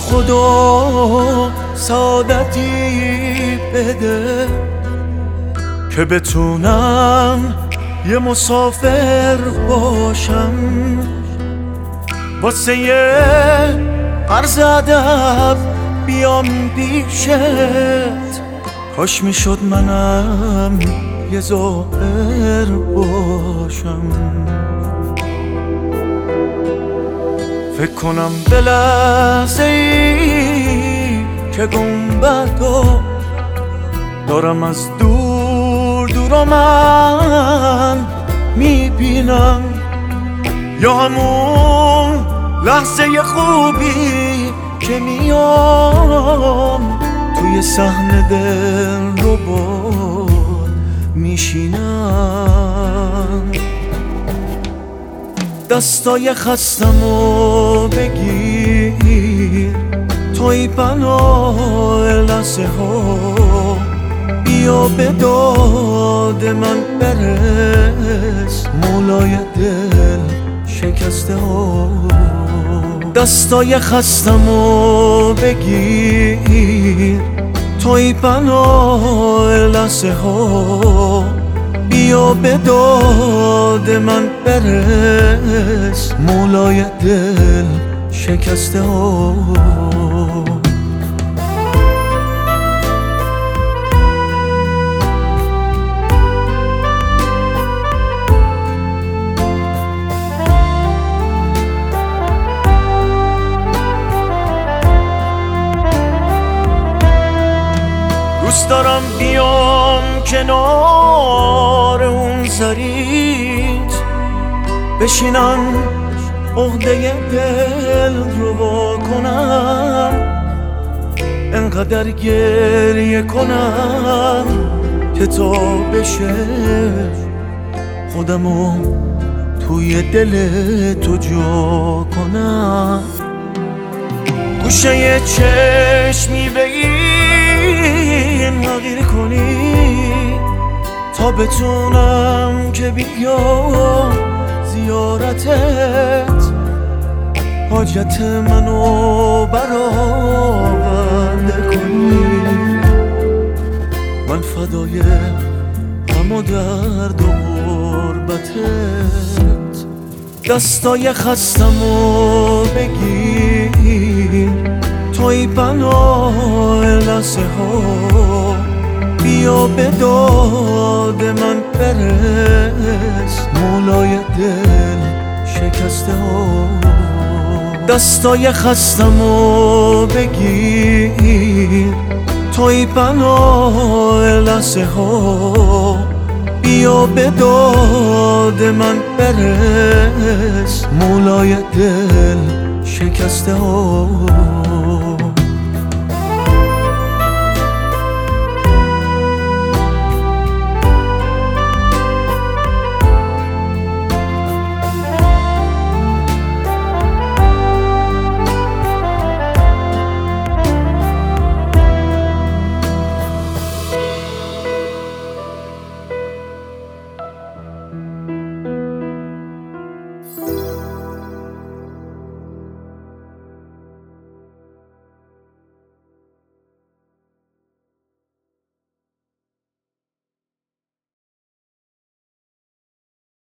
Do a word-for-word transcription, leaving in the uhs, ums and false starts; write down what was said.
خدا سعادتی بده که بتونم یه مسافر باشم، واسه یه عرض ادب بیام پیشت. کاش میشد منم یه ظاهر باشم، فکر کنم به لحظه ای که گنبدو دارم از دور دور من میبینم، یا همون لحظه خوبی که میام توی صحنه دل رو باد میشینم. دستای خستمو بگیر، توی پناه لحظه ها، بیا به داد من برس، مولای دل شکسته ها. دستای خستمو بگیر، توی پناه لحظه ها، بیا به داد من برس، مولای دل شکسته ها. دوست دارم بیام کنار اون زریت، بشینم عهده دل رو کنم، انقدر گریه کنم که تا بشه خودمو توی دل تو جا کنم. گوشه چشمی به این حقیر کنی تا بتونم که بیام زیارتت، حاجت منو برآورده کنی. من فدای غم و درد و غربتت. دستای خستمو بگیر، توی پناه لحظه ها، بیا به داد من برس، مولای دل شکسته ها. دستای خستمو بگیر، توی پناه لحظه ها، بیا به داد من برس، مولای دل شکسته ها.